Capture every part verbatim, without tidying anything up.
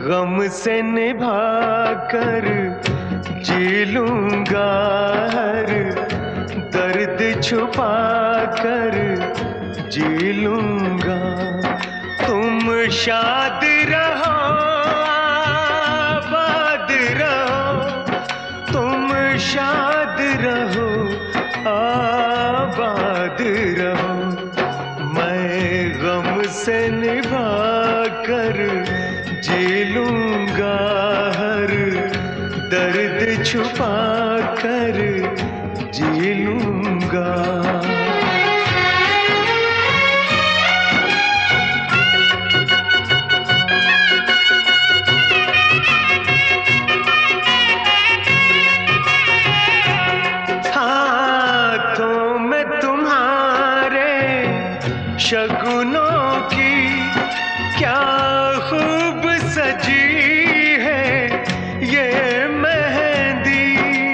गम से निभा कर जी लूंगा हर दर्द छुपा कर जी लूंगा। तुम शाद रहो आबाद रहो, तुम शाद रहो आबाद रहो। मैं गम से निभा कर जी लूंगा हर दर्द छुपा कर जी लूंगा। हाथों में तुम्हारे शगुनों की क्या खूब सजी है ये मेहंदी।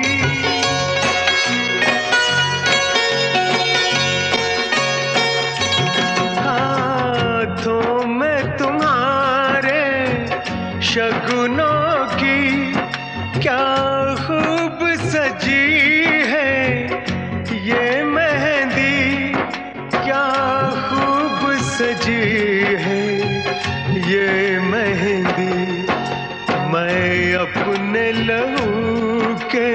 हाथों में तुम्हारे शगुनों की क्या खूब सजी है ये मेहंदी, क्या खूब सजी है ये मेहंदी। मैं अपने लहू के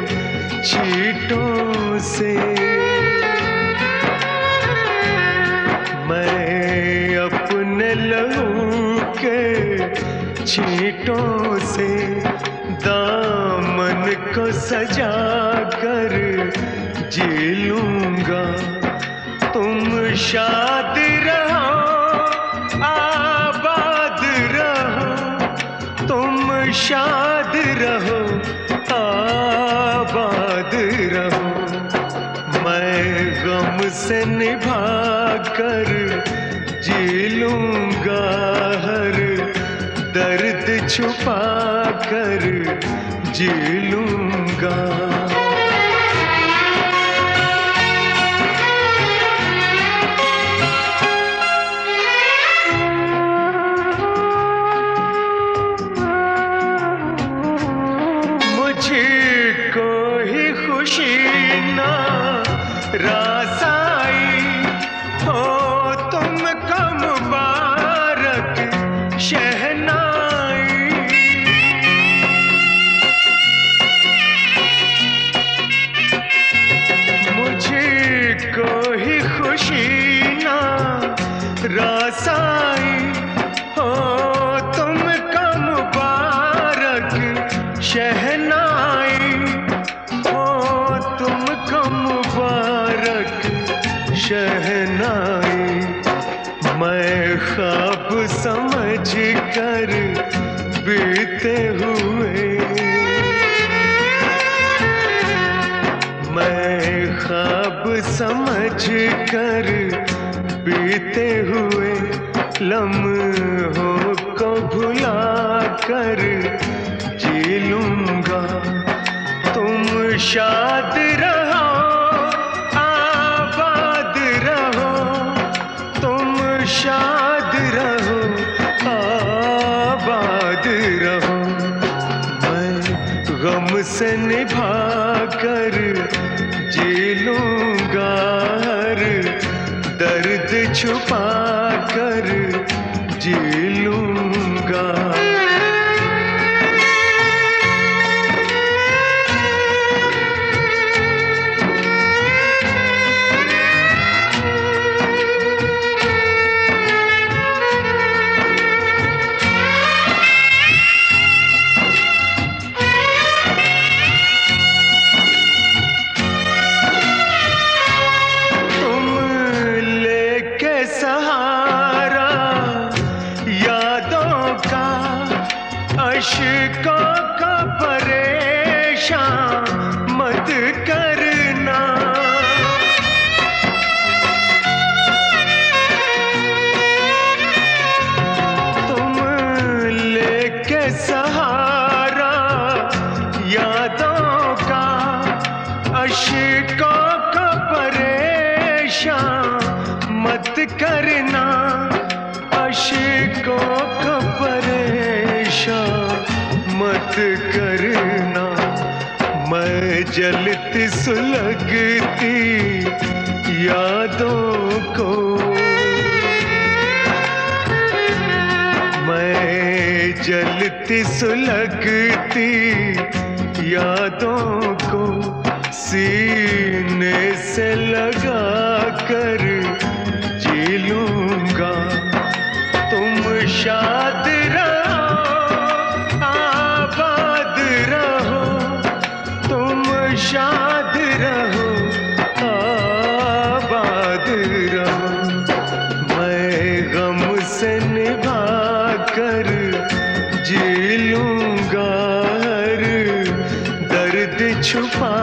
छींटों से, मैं अपने लहू के छींटों से दामन को सजा कर जी लूंगा। तुम शाद रहो आबाद रहो, तुम शाद रहो आबाद रहो। मैं गम से निभा कर जी लूंगा हर दर्द छुपा कर जी लूंगा। मुझको ही खुशी ना रास आई हो तुमको मुबारक शहनाई। मुझको ही खुशी ना रास आई हो तुमको मुबारक शहनाई, हो तुमको मुबारक शहनाई। मैं ख्वाब समझ कर बीते हुए, मैं ख्वाब समझ कर बीते हुए लम्हों को भुला कर जी लूंगा। तुम शाद रहो आबाद रहो, तुम शाद रहो आबाद रहो। मैं गम से निभा कर जी लूंगा हर दर्द छुपा कर जी लूंगा। सहारा यादों का अश्कों का परेशान मत करना। तुम लेके सहारा यादों का अश्कों का परेशान मत करना। अश्कों का परेशान मत करना, मैं जलती सुलगती यादों को, मैं जलती सुलगती यादों को सीने से लगा कर जी लूंगा। तुम शाद रहो, आबाद रहो, तुम शाद रहो, आबाद रहो। मैं गम से निभा कर जी लूंगा, हर दर्द छुपा